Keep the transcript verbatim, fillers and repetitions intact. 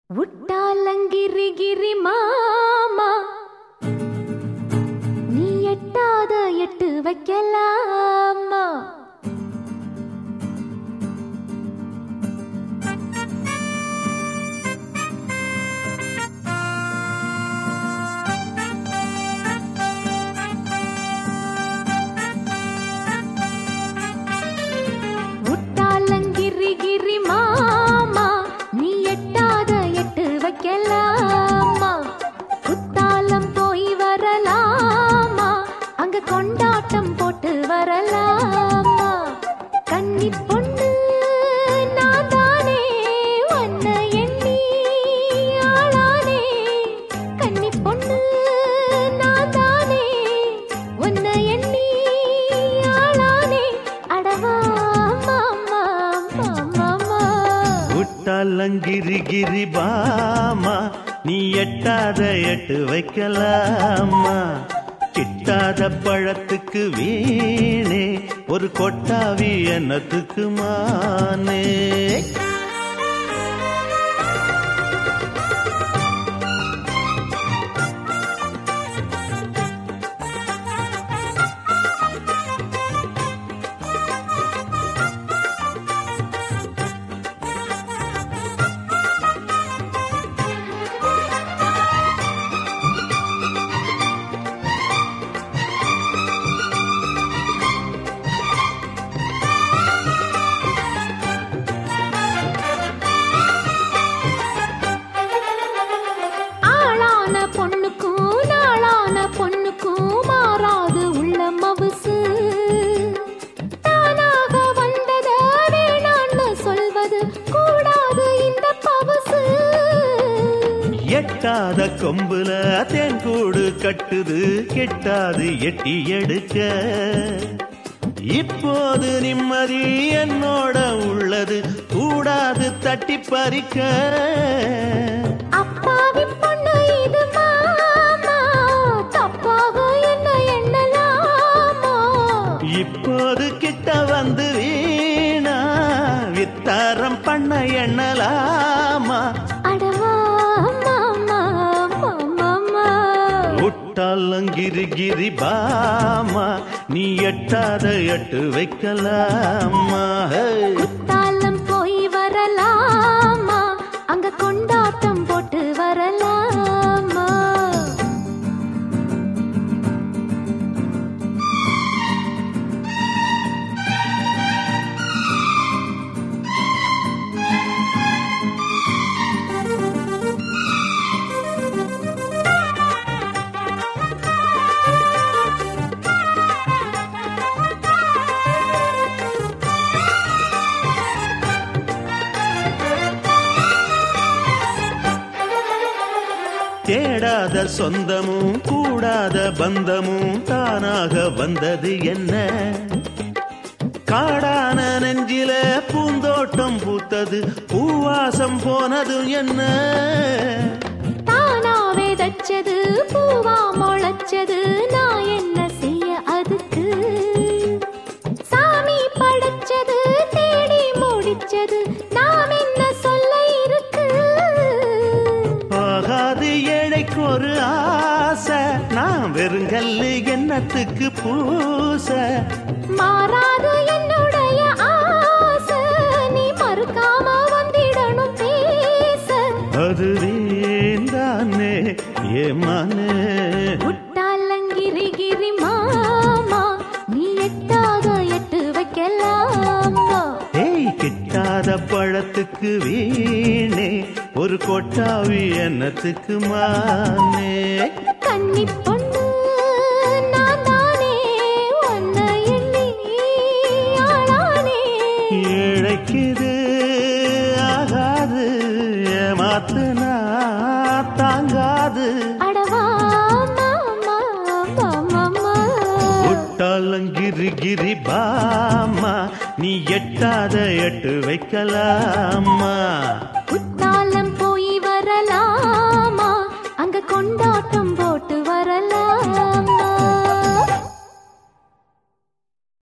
உட்டாலங்கிரி கிரி மாமா நீ எட்டாத எட்டு வைக்கலாமா? உட்டாலங்கிரி கிரி மாமா நீ எட்டாத எட்டு வைக்கலாமா? குத்தாலம் போய் வரலாமா? அங்க கொண்டாட்டம் போட்டு வரலாமா? கன்னி பொண்ணு நான் தானே உன்னை எண்ணி ஆளானே. கன்னி பொண்ணு நான் தானே உன்னை எண்ணி ஆளானே. அடவா மாமா மாமா. உட்டாலங்கிரி கிரி பாமா நீ எட்டாத எட்டு வைக்கலாமா? கிட்டாத பழத்துக்கு வீணே ஒரு கொட்டாவி என்னத்துக்கு மானே. பொண்ணுக்கும் நாளான பொண்ணுக்கும் மாறாது உள்ள மவுசு. தானாக வந்தத வேணான்னு சொல்வது கூடாது இந்த பவுசு. எட்டாத கொம்புல தேன் கூடு கட்டுது கெட்டாது எட்டி எடுக்க. இப்போது நிம்மதி என்னோட உள்ளது கூடாது தட்டி பறிக்க. அப்பாவி பொண்ணு இது மாமா தப்பாக என்ன எண்ணலாமா? இப்போது கிட்ட வந்து வீணா வித்தாரம் பண்ண எண்ணலாமா? அடவா மாமா மாமா. உட்டாலங்கிரி கிரி பாமா நீ எட்டாத எட்டு வைக்கலாமா? குத்தாலம் போய் வரலாமா? அங்க கொண்டாட்டம் போட்டு வரலாமா? தேடாத சொந்தமும் கூடாத பந்தமும் தானாக வந்தது என்ன? காடான நெஞ்சில பூந்தோட்டம் பூத்தது பூவாசம் போனது என்ன? தானாவே தச்சது பூவா முளைச்சது நான் என்ன செய்ய அதுக்கு? சாமி படைச்சது தேடி முடிச்சது நாம் என்ன சொல்ல இருக்கு? ஆகாது ஏழைக்கு ஒரு ஆசை நான் வெறுங்கல்லு என்னத்துக்கு பூச. மாறாது என்னுடைய ஆசை நீ மறுக்காம வந்திடணும் பேச. அது வேண்டானே ஏமானே. உட்டாலங்கிரி கிரி மாமா நீ எட்டாத எட்டு வைக்கலாமா? ஏய் கிட்டாத பழத்துக்கு வீணே ஒரு கொட்டாவி என்னத்துக்கு மானே. கன்னி பொண்ணு நான் தானே உன்னை எண்ணி ஆளானே. ஏழைக்குது ஆகாது ஏமாத்துனா தாங்காது. அடவா மாமா மாமா. உட்டாலங்கிரி கிரி பாமா நீ எட்டாத எட்டு வைக்கலாமா?